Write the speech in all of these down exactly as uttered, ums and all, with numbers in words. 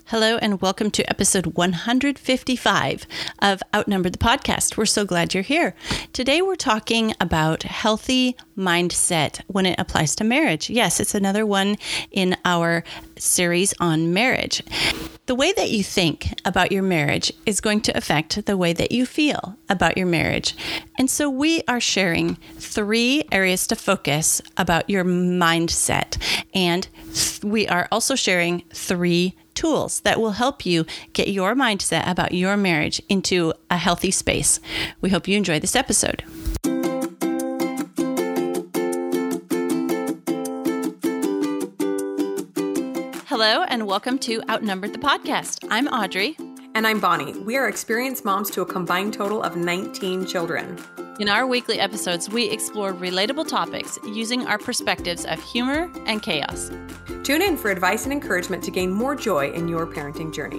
Hello and welcome to episode one hundred fifty-five of Outnumbered the Podcast. We're so glad you're here. Today we're talking about healthy mindset when it applies to marriage. Yes, it's another one in our series on marriage. The way that you think about your marriage is going to affect the way that you feel about your marriage. And so we are sharing three areas to focus about your mindset. And th- we are also sharing three tools that will help you get your mindset about your marriage into a healthy space. We hope you enjoy this episode. Hello, and welcome to Outnumbered the Podcast. I'm Audrey. And I'm Bonnie. We are experienced moms to a combined total of nineteen children. In our weekly episodes, we explore relatable topics using our perspectives of humor and chaos. Tune in for advice and encouragement to gain more joy in your parenting journey.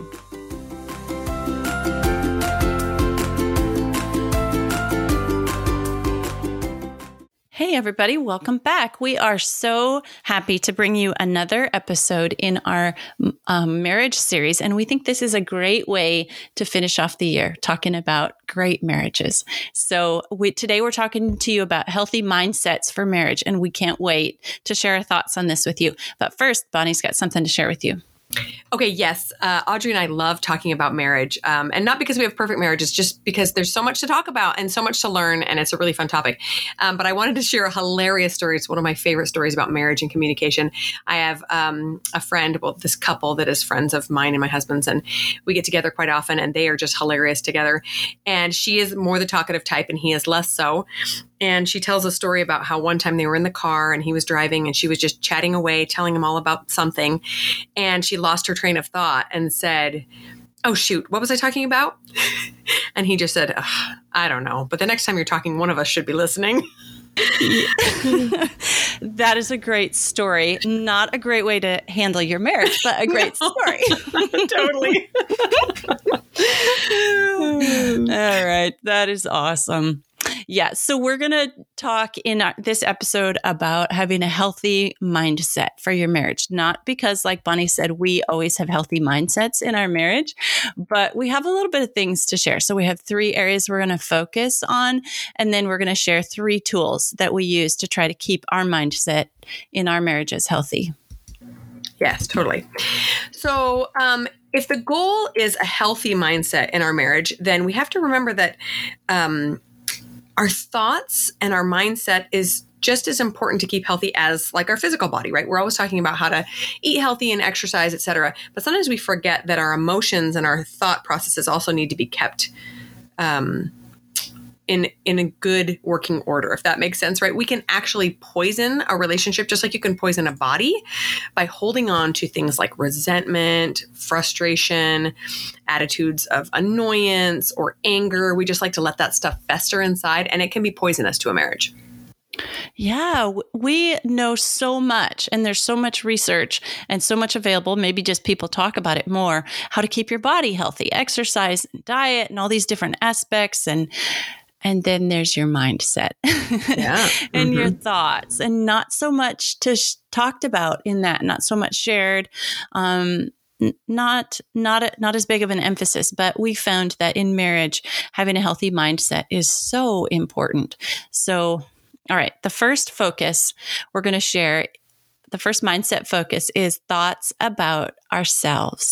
Hey, everybody. Welcome back. We are so happy to bring you another episode in our um, marriage series. And we think this is a great way to finish off the year talking about great marriages. So we, today we're talking to you about healthy mindsets for marriage. And we can't wait to share our thoughts on this with you. But first, Bonnie's got something to share with you. Okay, yes. Uh, Audrey and I love talking about marriage. Um, and not because we have perfect marriages, just because there's so much to talk about and so much to learn. And it's a really fun topic. Um, but I wanted to share a hilarious story. It's one of my favorite stories about marriage and communication. I have um, a friend, well, this couple that is friends of mine and my husband's, and we get together quite often, and they are just hilarious together. And she is more the talkative type, and he is less so. And she tells a story about how one time they were in the car and he was driving and she was just chatting away, telling him all about something. And she lost her train of thought and said, "Oh, shoot, what was I talking about?" And he just said, "I don't know. But the next time you're talking, one of us should be listening." That is a great story. Not a great way to handle your marriage, but a great No. story. Totally. All right. That is awesome. Yeah. So we're going to talk in our, this episode about having a healthy mindset for your marriage. Not because, like Bonnie said, we always have healthy mindsets in our marriage, but we have a little bit of things to share. So we have three areas we're going to focus on, and then we're going to share three tools that we use to try to keep our mindset in our marriages healthy. Yes, totally. So um, if the goal is a healthy mindset in our marriage, then we have to remember that um, our thoughts and our mindset is just as important to keep healthy as like our physical body, right? We're always talking about how to eat healthy and exercise, et cetera. But sometimes we forget that our emotions and our thought processes also need to be kept um, in in a good working order, if that makes sense, right? We can actually poison a relationship just like you can poison a body by holding on to things like resentment, frustration, attitudes of annoyance or anger. We just like to let that stuff fester inside, and it can be poisonous to a marriage. Yeah, we know so much, and there's so much research and so much available. Maybe just people talk about it more, how to keep your body healthy, exercise, and diet, and all these different aspects. And And then there's your mindset Yeah. and Mm-hmm. your thoughts, and not so much to sh- talked about in that, not so much shared, um, n- not not a, not as big of an emphasis. But we found that in marriage, having a healthy mindset is so important. So, all right, the first focus we're going to share. The first mindset focus is thoughts about ourselves.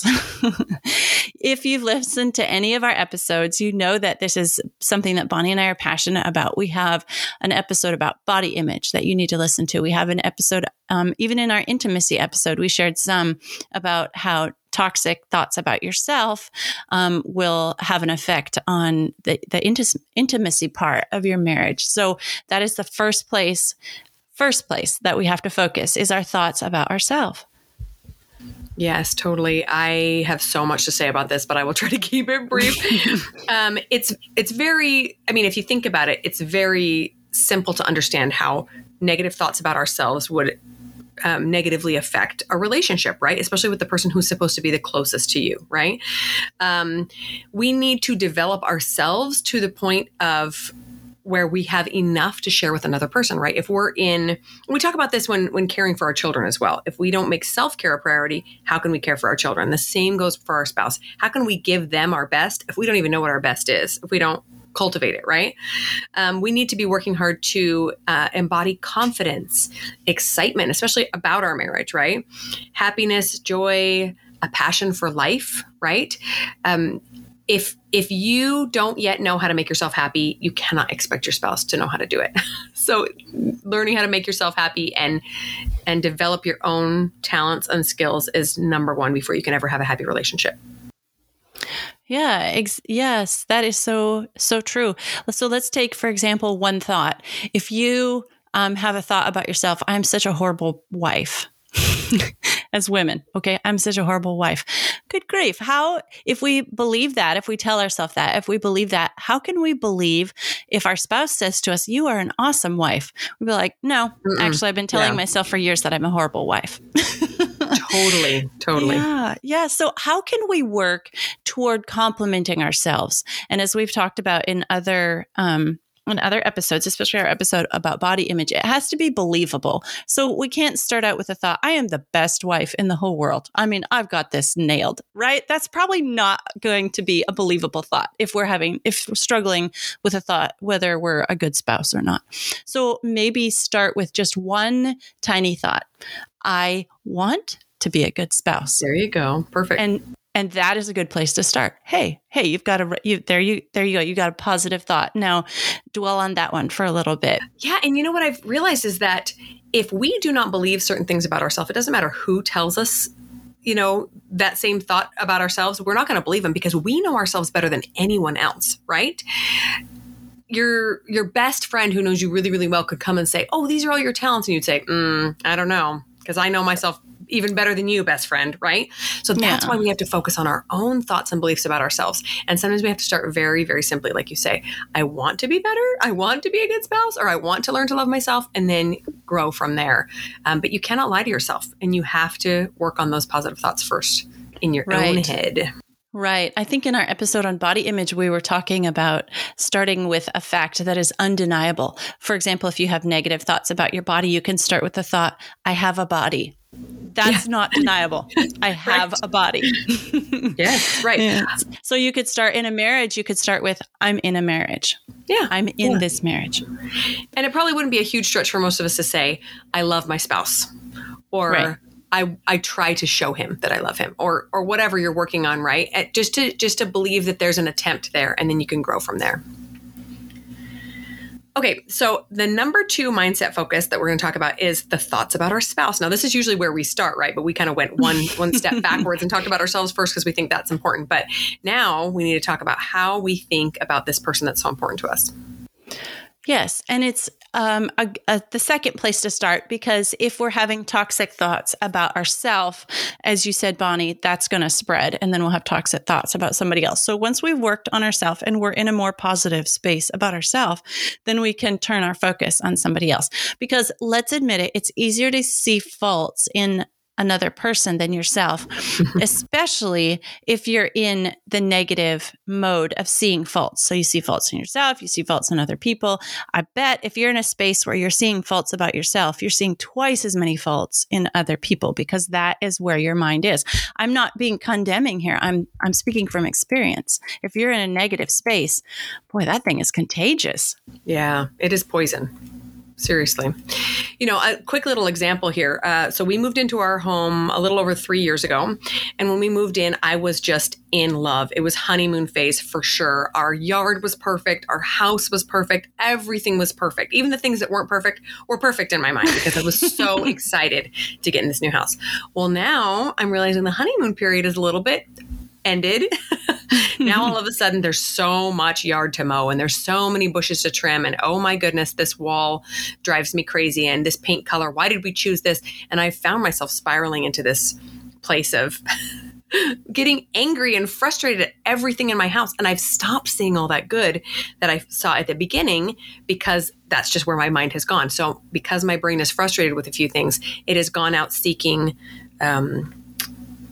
If you've listened to any of our episodes, you know that this is something that Bonnie and I are passionate about. We have an episode about body image that you need to listen to. We have an episode, um, even in our intimacy episode, we shared some about how toxic thoughts about yourself um, will have an effect on the, the intis- intimacy part of your marriage. So that is the first place First place that we have to focus is our thoughts about ourselves. Yes, totally. I have so much to say about this, but I will try to keep it brief. um, it's it's very, I mean, if you think about it, it's very simple to understand how negative thoughts about ourselves would um, negatively affect a relationship, right? Especially with the person who's supposed to be the closest to you, right? Um, we need to develop ourselves to the point of where we have enough to share with another person, right? If we're in, we talk about this when, when caring for our children as well. If we don't make self-care a priority, how can we care for our children? The same goes for our spouse. How can we give them our best if we don't even know what our best is, if we don't cultivate it, right? Um, we need to be working hard to uh, embody confidence, excitement, especially about our marriage, right? Happiness, joy, a passion for life, right? Um, if if you don't yet know how to make yourself happy, you cannot expect your spouse to know how to do it. So learning how to make yourself happy and and develop your own talents and skills is number one before you can ever have a happy relationship. Yeah, ex- yes, that is so, so true. So let's take, for example, one thought. If you um, have a thought about yourself, I'm such a horrible wife. As women, okay, I'm such a horrible wife. Good grief. How, if we believe that, if we tell ourselves that, if we believe that, how can we believe if our spouse says to us, you are an awesome wife? We'd be like, no, Mm-mm. actually, I've been telling yeah. myself for years that I'm a horrible wife. Totally, totally. Yeah, yeah. So how can we work toward complimenting ourselves? And as we've talked about in other um in other episodes, especially our episode about body image, it has to be believable. So we can't start out with the thought, I am the best wife in the whole world. I mean, I've got this nailed, right? That's probably not going to be a believable thought if we're having, if we're struggling with a thought, whether we're a good spouse or not. So maybe start with just one tiny thought. I want to be a good spouse. There you go. Perfect. And And that is a good place to start. Hey, hey, you've got a, you, there you, there you go. You got a positive thought. Now dwell on that one for a little bit. Yeah. And you know what I've realized is that if we do not believe certain things about ourselves, it doesn't matter who tells us, you know, that same thought about ourselves, we're not going to believe them because we know ourselves better than anyone else, right? Your, your best friend who knows you really, really well could come and say, oh, these are all your talents. And you'd say, mm, I don't know, because I know myself even better than you, best friend, right? So that's yeah. why we have to focus on our own thoughts and beliefs about ourselves. And sometimes we have to start very, very simply, like you say, I want to be better. I want to be a good spouse, or I want to learn to love myself, and then grow from there. Um, but you cannot lie to yourself, and you have to work on those positive thoughts first in your right. own head. Right. I think in our episode on body image, we were talking about starting with a fact that is undeniable. For example, if you have negative thoughts about your body, you can start with the thought, I have a body. That's yeah. not deniable. I have right. a body. Yes, right. Yeah. So you could start in a marriage. You could start with, I'm in a marriage. Yeah. I'm in yeah. this marriage. And it probably wouldn't be a huge stretch for most of us to say, I love my spouse, or right. I, I try to show him that I love him, or or whatever you're working on, right? Just to just to believe that there's an attempt there, and then you can grow from there. Okay, so the number two mindset focus that we're going to talk about is the thoughts about our spouse. Now, this is usually where we start, right? But we kind of went one one step backwards and talked about ourselves first because we think that's important. But now we need to talk about how we think about this person that's so important to us. Yes, and it's um, a, a, the second place to start, because if we're having toxic thoughts about ourselves, as you said, Bonnie, that's going to spread, and then we'll have toxic thoughts about somebody else. So once we've worked on ourselves and we're in a more positive space about ourselves, then we can turn our focus on somebody else. Because let's admit it, it's easier to see faults in another person than yourself, especially if you're in the negative mode of seeing faults. So you see faults in yourself, you see faults in other people. I bet if you're in a space where you're seeing faults about yourself, you're seeing twice as many faults in other people, because that is where your mind is. I'm not being condemning here. I'm I'm speaking from experience. If you're in a negative space, boy, that thing is contagious. Yeah, it is poison. Seriously. You know, a quick little example here. Uh, so we moved into our home a little over three years ago. And when we moved in, I was just in love. It was honeymoon phase for sure. Our yard was perfect. Our house was perfect. Everything was perfect. Even the things that weren't perfect were perfect in my mind because I was so excited to get in this new house. Well, now I'm realizing the honeymoon period is a little bit ended. Now all of a sudden there's so much yard to mow and there's so many bushes to trim, and oh my goodness, this wall drives me crazy, and this paint color, why did we choose this? And I found myself spiraling into this place of getting angry and frustrated at everything in my house. And I've stopped seeing all that good that I saw at the beginning because that's just where my mind has gone. So because my brain is frustrated with a few things, it has gone out seeking um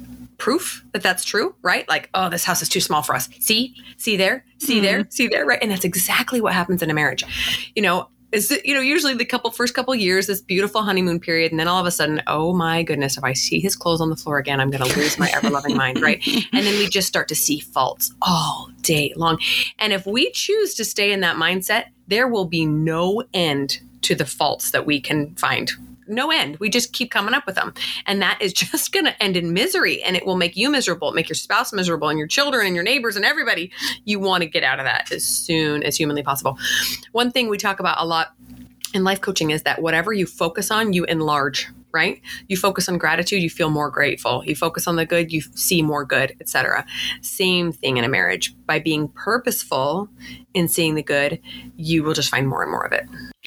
proof that that's true, right? Like, oh, this house is too small for us. See, see there, see mm-hmm. there, see there, right? And that's exactly what happens in a marriage. You know, is it, you know, usually the couple first couple years, this beautiful honeymoon period, and then all of a sudden, oh my goodness, if I see his clothes on the floor again, I'm going to lose my ever loving mind, right? And then we just start to see faults all day long. And if we choose to stay in that mindset, there will be no end to the faults that we can find. No end. We just keep coming up with them. And that is just going to end in misery, and it will make you miserable, make your spouse miserable, and your children and your neighbors and everybody. You want to get out of that as soon as humanly possible. One thing we talk about a lot in life coaching is that whatever you focus on, you enlarge, right? You focus on gratitude, you feel more grateful. You focus on the good, you see more good, et cetera. Same thing in a marriage. By being purposeful in seeing the good, you will just find more and more of it.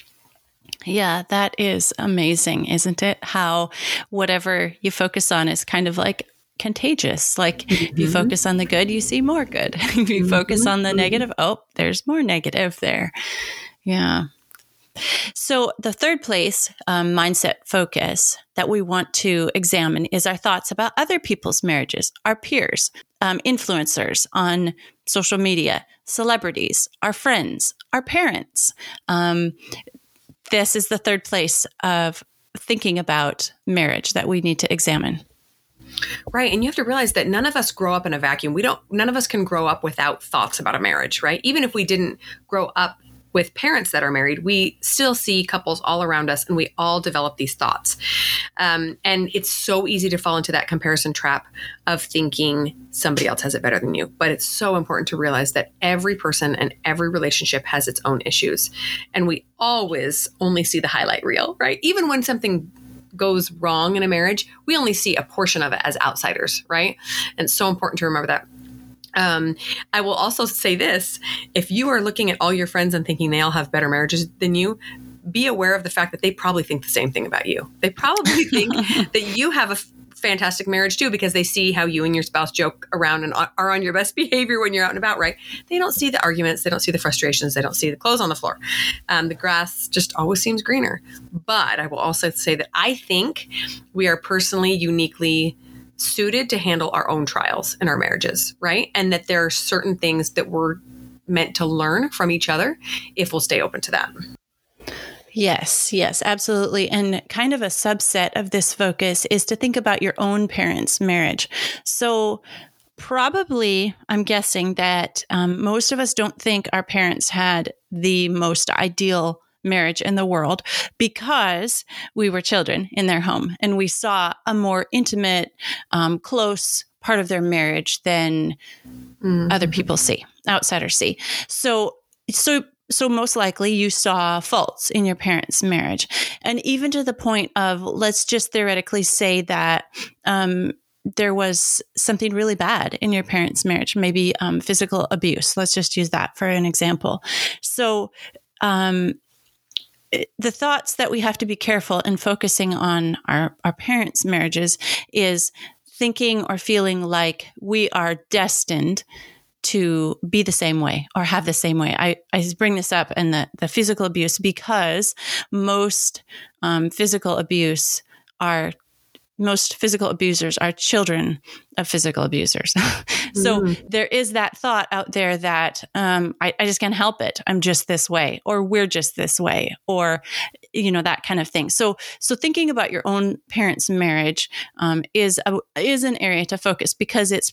Yeah, that is amazing, isn't it? How whatever you focus on is kind of like contagious. Like mm-hmm. if you focus on the good, you see more good. If you mm-hmm. focus on the negative, oh, there's more negative there. Yeah. So the third place, um, mindset focus that we want to examine is our thoughts about other people's marriages, our peers, um, influencers on social media, celebrities, our friends, our parents. Um, This is the third place of thinking about marriage that we need to examine. Right. And you have to realize that none of us grow up in a vacuum. We don't, none of us can grow up without thoughts about a marriage, right? Even if we didn't grow up with parents that are married, we still see couples all around us, and we all develop these thoughts. Um, and it's so easy to fall into that comparison trap of thinking somebody else has it better than you. But it's so important to realize that every person and every relationship has its own issues. And we always only see the highlight reel, right? Even when something goes wrong in a marriage, we only see a portion of it as outsiders, right? And it's so important to remember that. Um, I will also say this, if you are looking at all your friends and thinking they all have better marriages than you, be aware of the fact that they probably think the same thing about you. They probably think that you have a f- fantastic marriage too, because they see how you and your spouse joke around and are on your best behavior when you're out and about, right? They don't see the arguments. They don't see the frustrations. They don't see the clothes on the floor. Um, the grass just always seems greener. But I will also say that I think we are personally uniquely suited to handle our own trials in our marriages, right? And that there are certain things that we're meant to learn from each other if we'll stay open to that. Yes, yes, absolutely. And kind of a subset of this focus is to think about your own parents' marriage. So probably, I'm guessing that um, most of us don't think our parents had the most ideal marriage in the world because we were children in their home and we saw a more intimate, um, close part of their marriage than mm-hmm. other people see, outsiders see. So, so, so most likely you saw faults in your parents' marriage. And even to the point of, let's just theoretically say that, um, there was something really bad in your parents' marriage, maybe, um, physical abuse. Let's just use that for an example. So, um, the thoughts that we have to be careful in focusing on our, our parents' marriages is thinking or feeling like we are destined to be the same way or have the same way. I, I bring this up in the, the physical abuse because most um, physical abuse are most physical abusers are children of physical abusers. So mm. there is that thought out there that um, I, I just can't help it. I'm just this way, or we're just this way, or, you know, that kind of thing. So, so thinking about your own parents' marriage um, is a, is an area to focus because it's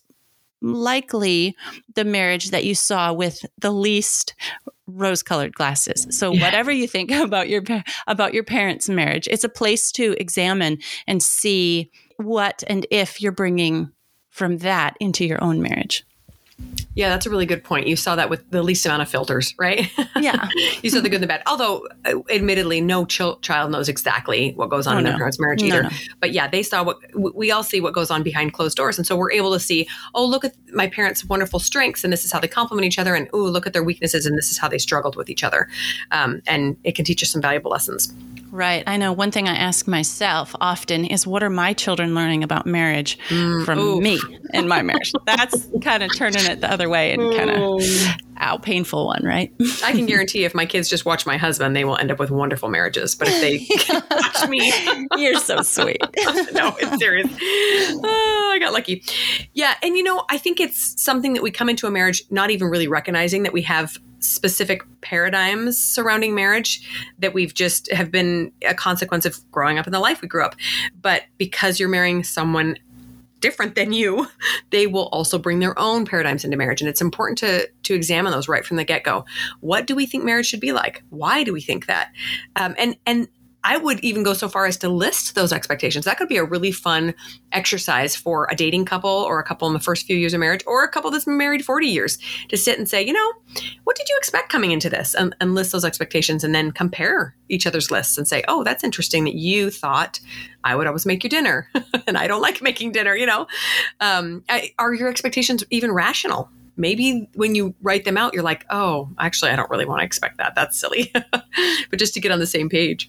likely the marriage that you saw with the least rose-colored glasses. So yeah. whatever you think about your about your parents' marriage, it's a place to examine and see what and if you're bringing from that into your own marriage. Yeah, that's a really good point. You saw that with the least amount of filters, right? Yeah. You saw the good and the bad. Although, uh, admittedly, no ch- child knows exactly what goes on oh, in no. their parents' marriage either. No, no. But yeah, they saw what, we all see what goes on behind closed doors. And so we're able to see, oh, look at my parents' wonderful strengths, and this is how they complement each other. And, oh, look at their weaknesses, and this is how they struggled with each other. Um, and it can teach us some valuable lessons. Right. I know one thing I ask myself often is, what are my children learning about marriage mm, from oof. me and my marriage? That's kind of turning it the other way and kind of ow, painful one, right? I can guarantee if my kids just watch my husband, they will end up with wonderful marriages. But if they watch me, you're so sweet. No, it's serious. Oh, I got lucky. Yeah. And, you know, I think it's something that we come into a marriage not even really recognizing that we have specific paradigms surrounding marriage that we've just have been a consequence of growing up in the life we grew up. But because you're marrying someone different than you, they will also bring their own paradigms into marriage. And it's important to to examine those right from the get-go. What do we think marriage should be like? Why do we think that? Um, and and I would even go so far as to list those expectations. That could be a really fun exercise for a dating couple or a couple in the first few years of marriage or a couple that's been married forty years to sit and say, you know, what did you expect coming into this? And, and list those expectations and then compare each other's lists and say, oh, that's interesting that you thought I would always make you dinner and I don't like making dinner, you know. Um, I, are your expectations even rational? Maybe when you write them out, you're like, oh, actually, I don't really want to expect that. That's silly. But just to get on the same page.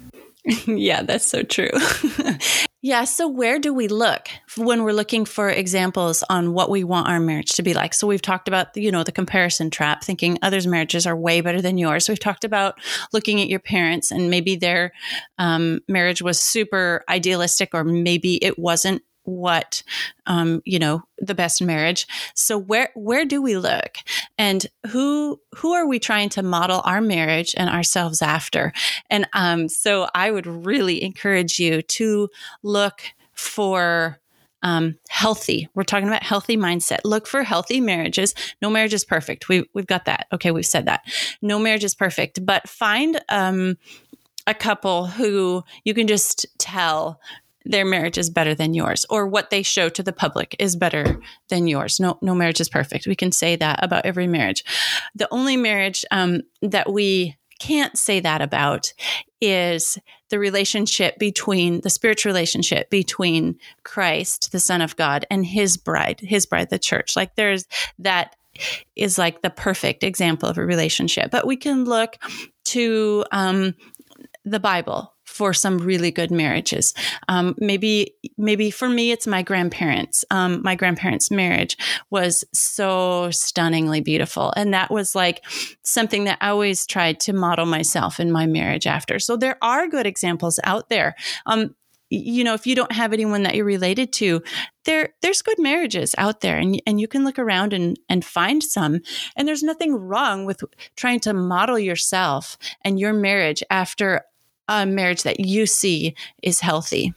Yeah, that's so true. Yeah. So where do we look when we're looking for examples on what we want our marriage to be like? So we've talked about, you know, the comparison trap, thinking others' marriages are way better than yours. We've talked about looking at your parents and maybe their um, marriage was super idealistic, or maybe it wasn't what, um, you know, the best marriage. So where, where do we look, and who, who are we trying to model our marriage and ourselves after? And, um, so I would really encourage you to look for, um, healthy. We're talking about healthy mindset. Look for healthy marriages. No marriage is perfect. We, we've got that. Okay. We've said that. No marriage is perfect, but find, um, a couple who you can just tell their marriage is better than yours, or what they show to the public is better than yours. No, no marriage is perfect. We can say that about every marriage. The only marriage um, that we can't say that about is the relationship between the spiritual relationship between Christ, the Son of God, and his bride, his bride, the church. Like there's that is like the perfect example of a relationship, but we can look to um, the Bible for some really good marriages. Um, maybe, maybe for me, it's my grandparents. Um, my grandparents' marriage was so stunningly beautiful. And that was like something that I always tried to model myself in my marriage after. So there are good examples out there. Um, you know, if you don't have anyone that you're related to, there, there's good marriages out there, and, and you can look around and, and find some. And there's nothing wrong with trying to model yourself and your marriage after a marriage that you see is healthy.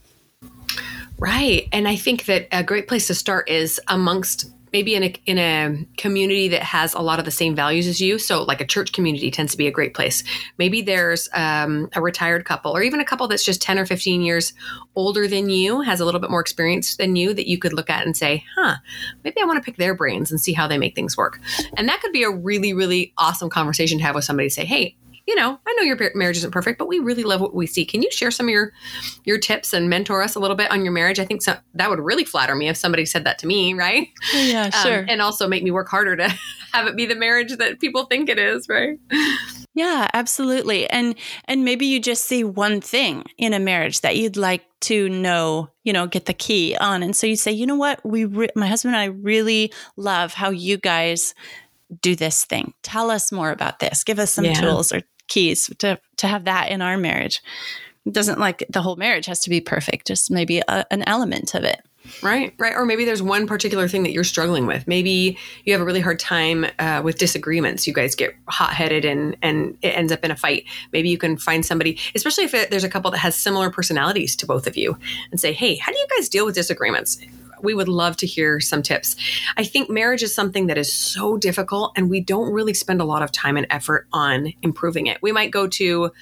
Right. And I think that a great place to start is amongst maybe in a, in a community that has a lot of the same values as you. So like a church community tends to be a great place. Maybe there's um, a retired couple, or even a couple that's just ten or fifteen years older than you, has a little bit more experience than you, that you could look at and say, huh, maybe I want to pick their brains and see how they make things work. And that could be a really, really awesome conversation to have with somebody. Say, hey, you know, I know your marriage isn't perfect, but we really love what we see. Can you share some of your, your tips and mentor us a little bit on your marriage? I think so, that would really flatter me if somebody said that to me, right? Yeah, sure. Um, and also make me work harder to have it be the marriage that people think it is, right? Yeah, absolutely. And and maybe you just see one thing in a marriage that you'd like to know, you know, get the key on. And so you say, you know what, we, re- my husband and I really love how you guys do this thing. Tell us more about this. Give us some yeah. tools or keys to, to have that in our marriage. It doesn't like the whole marriage has to be perfect, just maybe a, an element of it. Right, right. Or maybe there's one particular thing that you're struggling with. Maybe you have a really hard time uh, with disagreements. You guys get hot-headed and, and it ends up in a fight. Maybe you can find somebody, especially if it, there's a couple that has similar personalities to both of you, and say, hey, how do you guys deal with disagreements? We would love to hear some tips. I think marriage is something that is so difficult, and we don't really spend a lot of time and effort on improving it. We might go to,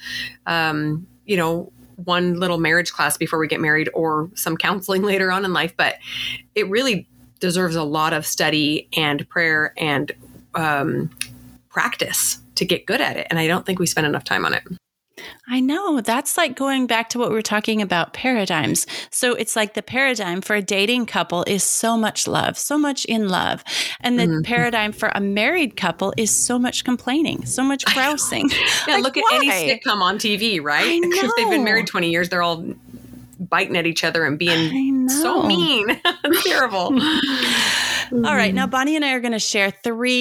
um, you know, one little marriage class before we get married, or some counseling later on in life, but it really deserves a lot of study and prayer and um, practice to get good at it. And I don't think we spend enough time on it. I know. That's like going back to what we were talking about, paradigms. So it's like the paradigm for a dating couple is so much love, so much in love. And the mm-hmm. paradigm for a married couple is so much complaining, so much grousing. Yeah, like, look at why? any sitcom on T V, right? If they've been married twenty years, they're all biting at each other and being so mean. It's terrible. All right. Now, Bonnie and I are going to share three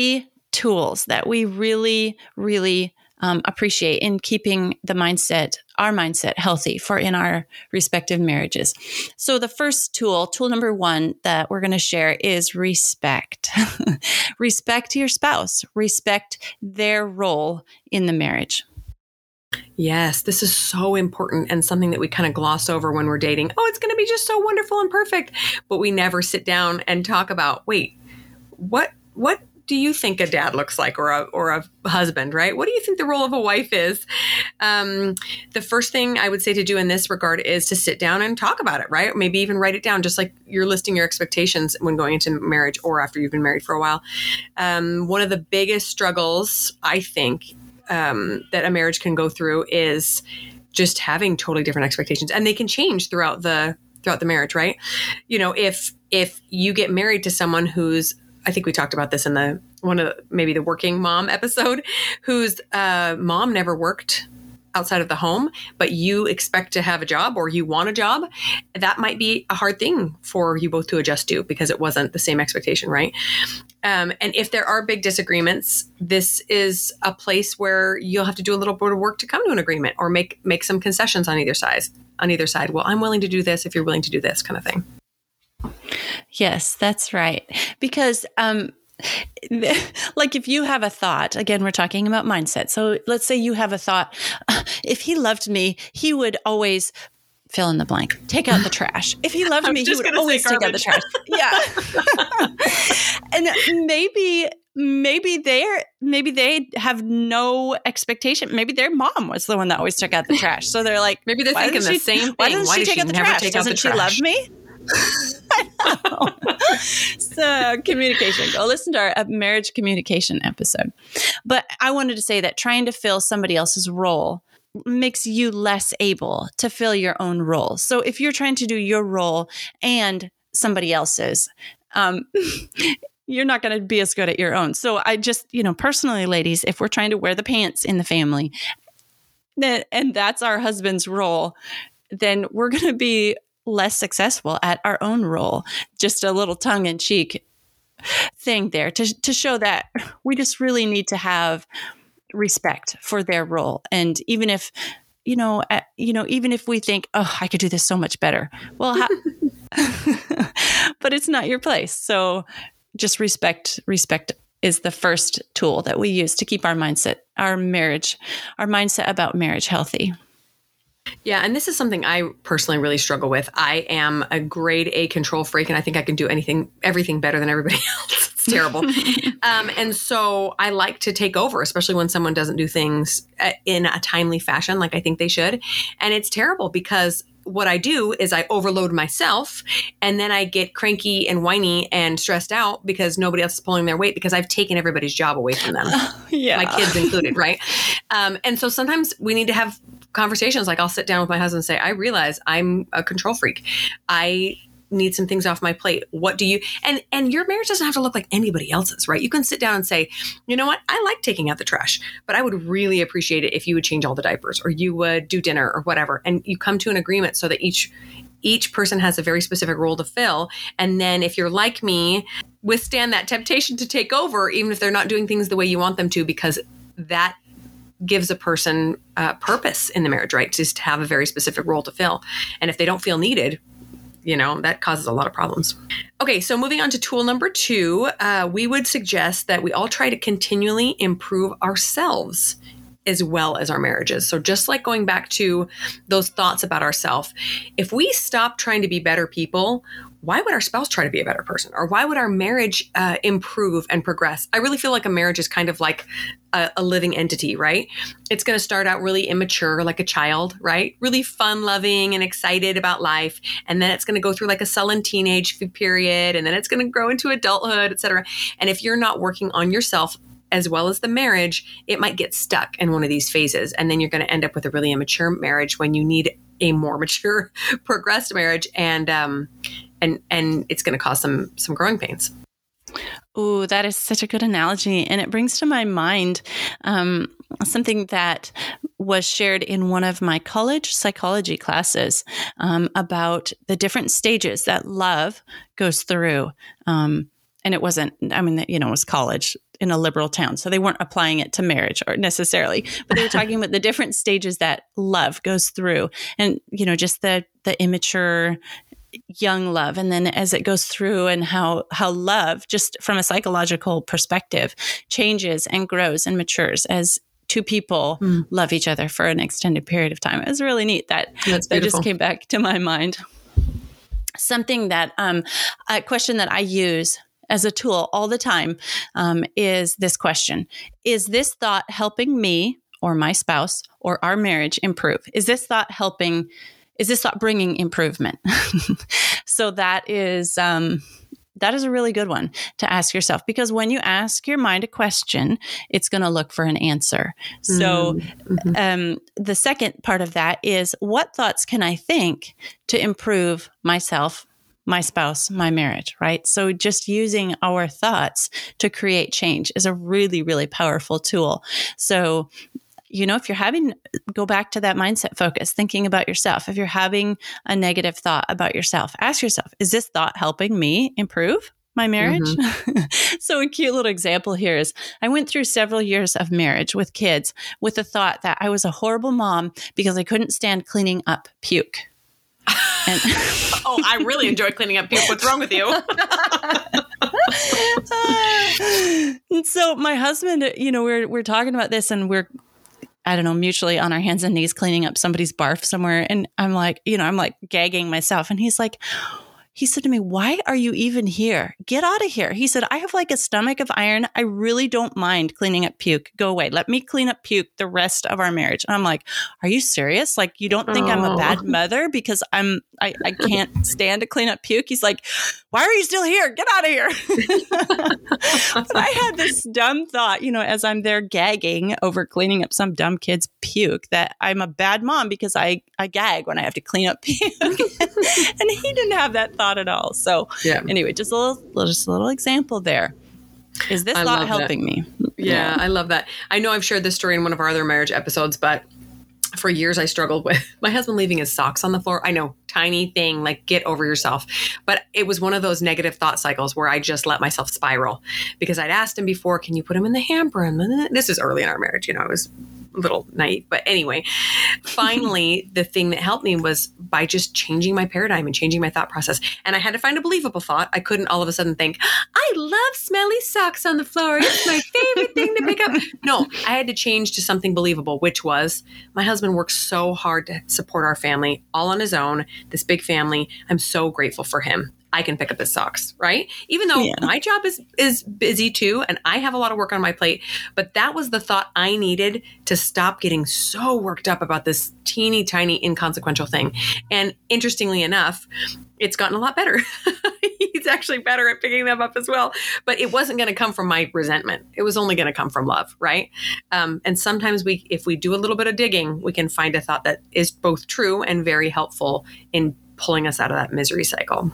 tools that we really, really um, appreciate in keeping the mindset, our mindset healthy for in our respective marriages. So the first tool, tool number one that we're going to share is respect. Respect your spouse. Respect their role in the marriage. Yes, this is so important and something that we kind of gloss over when we're dating. Oh, it's going to be just so wonderful and perfect. But we never sit down and talk about, wait, what what do you think a dad looks like, or a or a husband, right? What do you think the role of a wife is? Um, the first thing I would say to do in this regard is to sit down and talk about it, right? Maybe even write it down, just like you're listing your expectations when going into marriage or after you've been married for a while. Um, one of the biggest struggles, I think, um, that a marriage can go through is just having totally different expectations, and they can change throughout the throughout the marriage, right? You know, if if you get married to someone who's, I think we talked about this in the one of the, maybe the working mom episode, whose uh, mom never worked outside of the home, but you expect to have a job or you want a job, that might be a hard thing for you both to adjust to because it wasn't the same expectation, right? Um, and if there are big disagreements, this is a place where you'll have to do a little bit of work to come to an agreement or make make some concessions on either side. On either side, well, I'm willing to do this if you're willing to do this, kind of thing. Yes, that's right. Because, um, like if you have a thought, again, we're talking about mindset. So let's say you have a thought, if he loved me, he would always fill in the blank, take out the trash. If he loved me, he would always take out the trash. Yeah. And maybe, maybe they're, maybe they have no expectation. Maybe their mom was the one that always took out the trash. So they're like, maybe they're thinking the same thing. Why doesn't why she does take she out the never trash? take out the Doesn't she trash? love me? I know. So communication, go listen to our uh, marriage communication episode. But I wanted to say that trying to fill somebody else's role makes you less able to fill your own role. So if you're trying to do your role and somebody else's, um, you're not going to be as good at your own. So I just, you know, personally, ladies, if we're trying to wear the pants in the family, then, and that's our husband's role, then we're going to be less successful at our own role. Just a little tongue-in-cheek thing there to to show that we just really need to have respect for their role. And even if, you know, uh, you know, even if we think, oh, I could do this so much better. Well, how- but it's not your place. So just respect, respect is the first tool that we use to keep our mindset, our marriage, our mindset about marriage healthy. Yeah. And this is something I personally really struggle with. I am a grade A control freak, and I think I can do anything, everything better than everybody else. It's terrible. um, and so I like to take over, especially when someone doesn't do things in a timely fashion, like I think they should. And it's terrible because what I do is I overload myself, and then I get cranky and whiny and stressed out because nobody else is pulling their weight because I've taken everybody's job away from them. Yeah. My kids included, right? Um, and so sometimes we need to have conversations. Like I'll sit down with my husband and say, I realize I'm a control freak. I need some things off my plate. What do you, and, and your marriage doesn't have to look like anybody else's, right? You can sit down and say, you know what? I like taking out the trash, but I would really appreciate it if you would change all the diapers or you would do dinner or whatever. And you come to an agreement so that each, each person has a very specific role to fill. And then if you're like me, withstand that temptation to take over, even if they're not doing things the way you want them to, because that gives a person uh, purpose in the marriage, right? Just to have a very specific role to fill. And if they don't feel needed, you know, that causes a lot of problems. Okay, so moving on to tool number two, uh, we would suggest that we all try to continually improve ourselves as well as our marriages. So just like going back to those thoughts about ourselves, if we stop trying to be better people, why would our spouse try to be a better person? Or why would our marriage uh, improve and progress? I really feel like a marriage is kind of like a, a living entity, right? It's going to start out really immature, like a child, right? Really fun loving and excited about life. And then it's going to go through like a sullen teenage period. And then it's going to grow into adulthood, et cetera. And if you're not working on yourself as well as the marriage, it might get stuck in one of these phases. And then you're going to end up with a really immature marriage when you need a more mature, progressed marriage. And, um, and, and it's going to cause some, some growing pains. Oh, that is such a good analogy. And it brings to my mind um, something that was shared in one of my college psychology classes um, about the different stages that love goes through. Um, and it wasn't, I mean, you know, it was college. in a liberal town. So they weren't applying it to marriage or necessarily, but they were talking about the different stages that love goes through, and, you know, just the, the immature young love. And then as it goes through, and how, how love, just from a psychological perspective, changes and grows and matures as two people mm. love each other for an extended period of time. It was really neat. That, that just came back to my mind. Something that, um, a question that I use as a tool all the time, um, is this question: is this thought helping me or my spouse or our marriage improve? Is this thought helping, is this thought bringing improvement? So that is, um, that is a really good one to ask yourself, because when you ask your mind a question, it's going to look for an answer. So mm-hmm. um, the second part of that is, what thoughts can I think to improve myself, my spouse, my marriage, right? So just using our thoughts to create change is a really, really powerful tool. So, you know, if you're having, go back to that mindset focus, thinking about yourself. If you're having a negative thought about yourself, ask yourself, is this thought helping me improve my marriage? Mm-hmm. So a cute little example here is, I went through several years of marriage with kids with the thought that I was a horrible mom because I couldn't stand cleaning up puke. And oh, I really enjoy cleaning up puke. What's wrong with you? uh, and so my husband, you know, we're we're talking about this, and we're, I don't know, mutually on our hands and knees cleaning up somebody's barf somewhere. And I'm like, you know, I'm like gagging myself. And he's like, he said to me, why are you even here? Get out of here. He said, I have like a stomach of iron. I really don't mind cleaning up puke. Go away. Let me clean up puke the rest of our marriage. And I'm like, are you serious? Like, you don't think oh. I'm a bad mother because I'm, I, I can't stand to clean up puke? He's like, why are you still here? Get out of here. But I had this dumb thought, you know, as I'm there gagging over cleaning up some dumb kid's puke, that I'm a bad mom because I, I gag when I have to clean up puke. And he didn't have that thought at all. So yeah. Anyway, just a little, just a little example there. Is this I thought helping that. me? Yeah, yeah, I love that. I know I've shared this story in one of our other marriage episodes, but for years I struggled with my husband leaving his socks on the floor. I know, tiny thing, like get over yourself. But it was one of those negative thought cycles where I just let myself spiral, because I'd asked him before, can you put him in the hamper? And this is early in our marriage. You know, I was a little naive. But anyway, finally, the thing that helped me was by just changing my paradigm and changing my thought process. And I had to find a believable thought. I couldn't all of a sudden think, I love smelly socks on the floor. It's my favorite thing to pick up. No, I had to change to something believable, which was, my husband works so hard to support our family all on his own, this big family. I'm so grateful for him. I can pick up his socks, right? Even though yeah. my job is is busy too, and I have a lot of work on my plate, but that was the thought I needed to stop getting so worked up about this teeny tiny inconsequential thing. And interestingly enough, it's gotten a lot better. He's actually better at picking them up as well. But it wasn't going to come from my resentment. It was only going to come from love, right? Um, and sometimes we, if we do a little bit of digging, we can find a thought that is both true and very helpful in pulling us out of that misery cycle.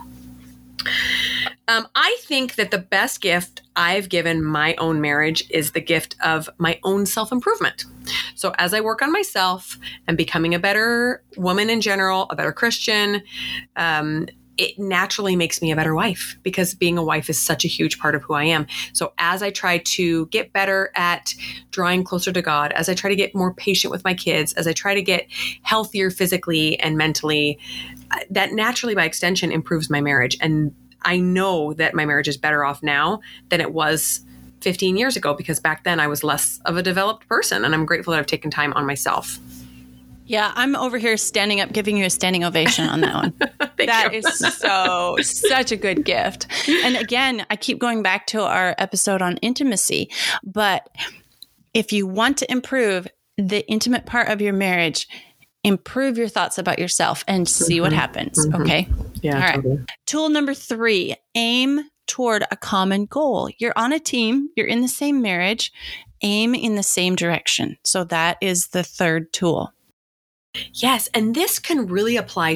Um, I think that the best gift I've given my own marriage is the gift of my own self-improvement. So as I work on myself and becoming a better woman in general, a better Christian, um, it naturally makes me a better wife, because being a wife is such a huge part of who I am. So as I try to get better at drawing closer to God, as I try to get more patient with my kids, as I try to get healthier physically and mentally, that naturally by extension improves my marriage. And I know that my marriage is better off now than it was fifteen years ago, because back then I was less of a developed person, and I'm grateful that I've taken time on myself. Yeah, I'm over here standing up, giving you a standing ovation on that one. That you. is so, such a good gift. And again, I keep going back to our episode on intimacy, but if you want to improve the intimate part of your marriage, improve your thoughts about yourself and see mm-hmm. what happens. Mm-hmm. Okay. Yeah. All right. Totally. Tool number three, aim toward a common goal. You're on a team. You're in the same marriage. Aim in the same direction. So that is the third tool. Yes. And this can really apply to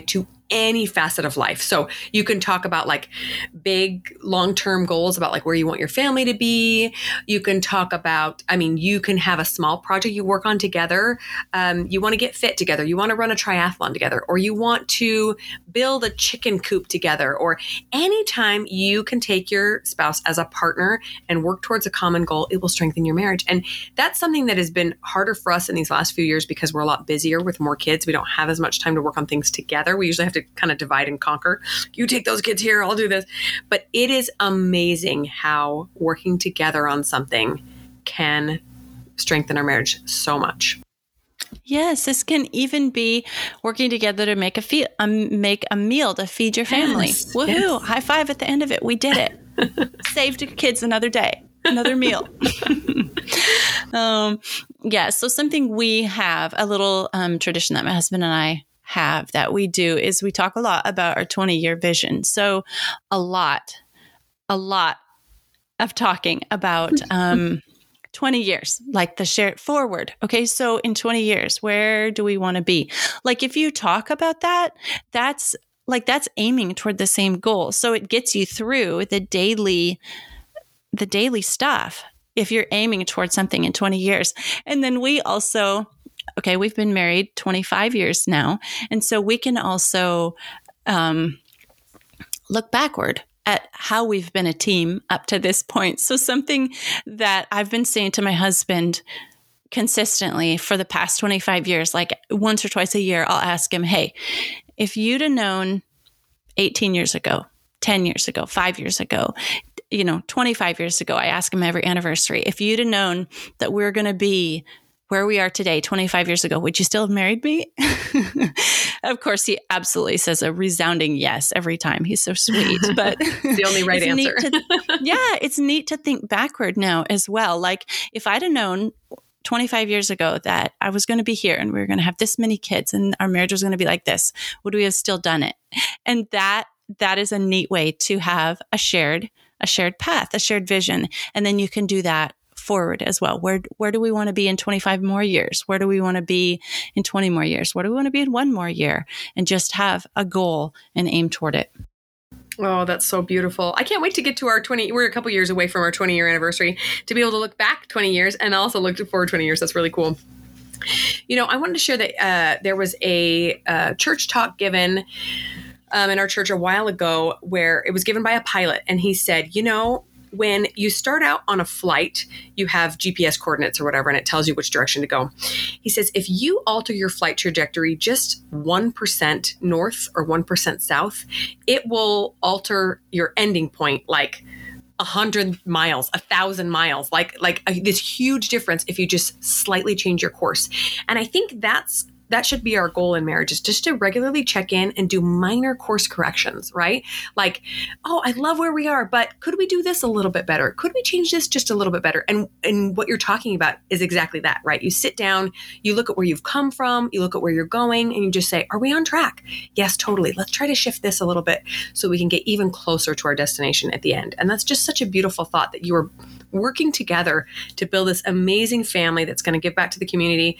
any facet of life. So you can talk about like big long-term goals about like where you want your family to be. You can talk about, I mean, you can have a small project you work on together. Um, you want to get fit together. You want to run a triathlon together, or you want to build a chicken coop together, or anytime you can take your spouse as a partner and work towards a common goal, it will strengthen your marriage. And that's something that has been harder for us in these last few years because we're a lot busier with more kids. We don't have as much time to work on things together. We usually have to kind of divide and conquer. You take those kids here, I'll do this. But it is amazing how working together on something can strengthen our marriage so much. Yes, this can even be working together to make a fe- um, make a meal to feed your family. Yes, Woohoo! yes. High five at the end of it. We did it. Saved your kids another day, another meal. um, yeah, so something we have, a little um, tradition that my husband and I have that we do is we talk a lot about our twenty-year vision. So a lot, a lot of talking about um, twenty years, like the share it forward. Okay, so in twenty years, where do we want to be? Like if you talk about that, that's like that's aiming toward the same goal. So it gets you through the daily, the daily stuff if you're aiming towards something in twenty years. And then we also, okay, we've been married twenty-five years now. And so we can also um, look backward at how we've been a team up to this point. So something that I've been saying to my husband consistently for the past twenty-five years, like once or twice a year, I'll ask him, hey, if you'd have known eighteen years ago, ten years ago, five years ago, you know, twenty-five years ago, I ask him every anniversary, if you'd have known that we're going to be where we are today, twenty-five years ago, would you still have married me? Of course, he absolutely says a resounding yes every time. He's so sweet, but the only right answer. To, yeah, it's neat to think backward now as well. Like if I'd have known twenty-five years ago that I was going to be here and we were going to have this many kids and our marriage was going to be like this, would we have still done it? And that that is a neat way to have a shared a shared path, a shared vision, and then you can do that forward as well. Where where do we want to be in twenty-five more years? Where do we want to be in twenty more years? Where do we want to be in one more year? And just have a goal and aim toward it. Oh, that's so beautiful. I can't wait to get to our twenty. We're a couple years away from our twenty year anniversary to be able to look back twenty years and also look forward twenty years. That's really cool. You know, I wanted to share that uh, there was a uh, church talk given um, in our church a while ago where it was given by a pilot. And he said, you know, when you start out on a flight, you have G P S coordinates or whatever, and it tells you which direction to go. He says, if you alter your flight trajectory just one percent north or one percent south, it will alter your ending point like a hundred miles, a thousand miles, like, like a, this huge difference if you just slightly change your course. And I think that's that should be our goal in marriage, is just to regularly check in and do minor course corrections, right? Like, oh, I love where we are, but could we do this a little bit better? Could we change this just a little bit better? And and what you're talking about is exactly that, right? You sit down, you look at where you've come from, you look at where you're going, and you just say, are we on track? Yes, totally. Let's try to shift this a little bit so we can get even closer to our destination at the end. And that's just such a beautiful thought that you are working together to build this amazing family that's going to give back to the community.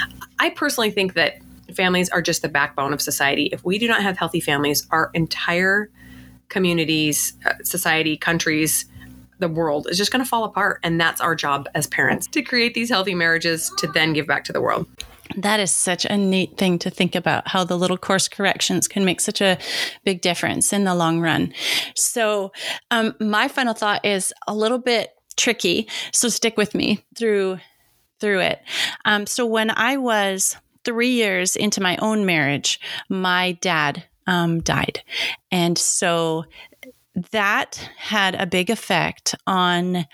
I personally think that families are just the backbone of society. If we do not have healthy families, our entire communities, uh, society, countries, the world is just going to fall apart. And that's our job as parents, to create these healthy marriages to then give back to the world. That is such a neat thing to think about, how the little course corrections can make such a big difference in the long run. So um, my final thought is a little bit tricky, so stick with me through through it. Um, so when I was three years into my own marriage, my dad um, died. And so that had a big effect on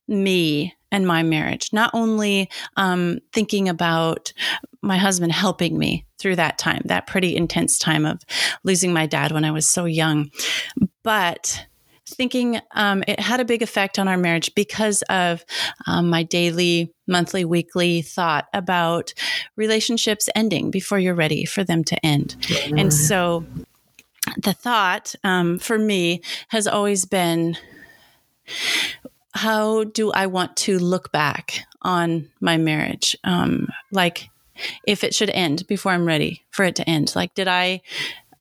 me and my marriage, not only um, thinking about my husband helping me through that time, that pretty intense time of losing my dad when I was so young, but thinking um, it had a big effect on our marriage because of um, my daily, monthly, weekly thought about relationships ending before you're ready for them to end. Mm-hmm. And so the thought um, for me has always been, how do I want to look back on my marriage? Um, like if it should end before I'm ready for it to end, like, did I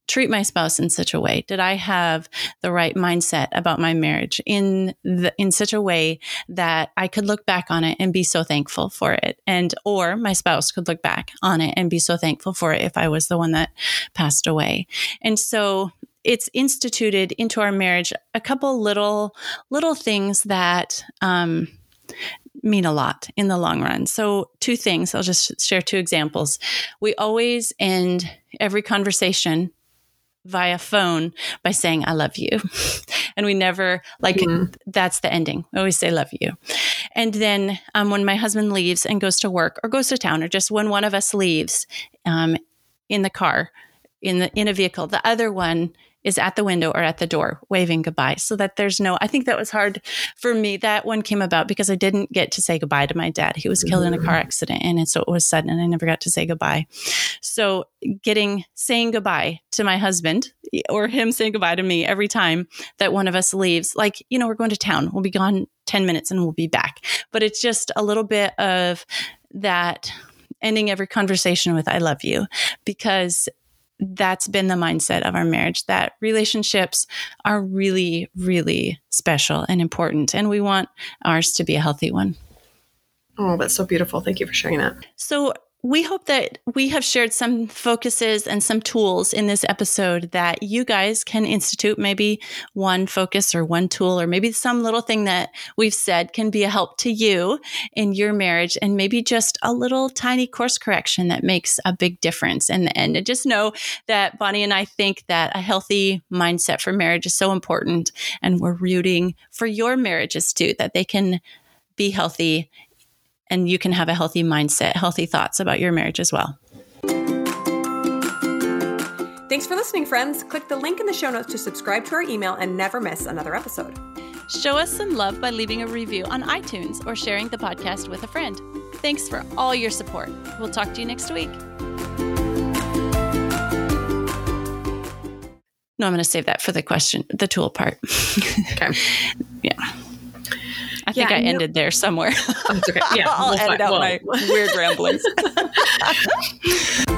treat my spouse in such a way? Did I have the right mindset about my marriage in the, in such a way that I could look back on it and be so thankful for it? And, or my spouse could look back on it and be so thankful for it if I was the one that passed away. And so it's instituted into our marriage a couple little, little things that, um, mean a lot in the long run. So two things, I'll just share two examples. We always end every conversation via phone by saying, I love you. And we never, like, mm-hmm. that's the ending. We always say, love you. And then um, when my husband leaves and goes to work or goes to town, or just when one of us leaves um, in the car, in the in a vehicle, the other one is at the window or at the door waving goodbye, so that there's no, I think that was hard for me. That one came about because I didn't get to say goodbye to my dad. He was killed in a car accident, and so it was sudden and I never got to say goodbye. So getting, saying goodbye to my husband or him saying goodbye to me every time that one of us leaves, like, you know, we're going to town, we'll be gone ten minutes and we'll be back. But it's just a little bit of that ending every conversation with, I love you, because that's been the mindset of our marriage, that relationships are really, really special and important. And we want ours to be a healthy one. Oh, that's so beautiful. Thank you for sharing that. So we hope that we have shared some focuses and some tools in this episode that you guys can institute. Maybe one focus or one tool, or maybe some little thing that we've said can be a help to you in your marriage, and maybe just a little tiny course correction that makes a big difference in the end. And just know that Bonnie and I think that a healthy mindset for marriage is so important, and we're rooting for your marriages too, that they can be healthy and you can have a healthy mindset, healthy thoughts about your marriage as well. Thanks for listening, friends. Click the link in the show notes to subscribe to our email and never miss another episode. Show us some love by leaving a review on iTunes or sharing the podcast with a friend. Thanks for all your support. We'll talk to you next week. No, I'm going to save that for the question, the tool part. Okay. Yeah. I think yeah, I ended there somewhere. That's okay. Yeah, I'll we'll edit find, out well. my weird ramblings.